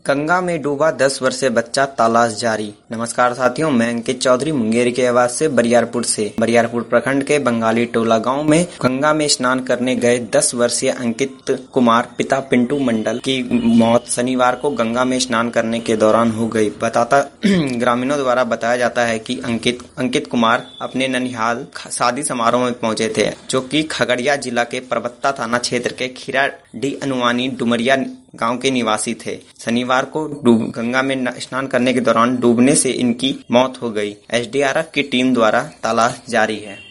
गंगा में डूबा 10 वर्षीय बच्चा, तलाश जारी। नमस्कार साथियों, मैं अंकित चौधरी मुंगेर की आवाज से बरियारपुर प्रखंड के बंगाली टोला गांव में गंगा में स्नान करने गए 10 वर्षीय अंकित कुमार पिता पिंटू मंडल की मौत शनिवार को गंगा में स्नान करने के दौरान हो गई। ग्रामीणों द्वारा बताया जाता है कि अंकित कुमार अपने ननिहाल शादी समारोह में पहुंचे थे, जो कि खगड़िया जिला के परबत्ता थाना क्षेत्र के खीराडी अनुवानी डुमरिया गांव के निवासी थे। शनिवार को गंगा में स्नान करने के दौरान डूबने से इनकी मौत हो गई। एसडीआरएफ की टीम द्वारा तलाश जारी है।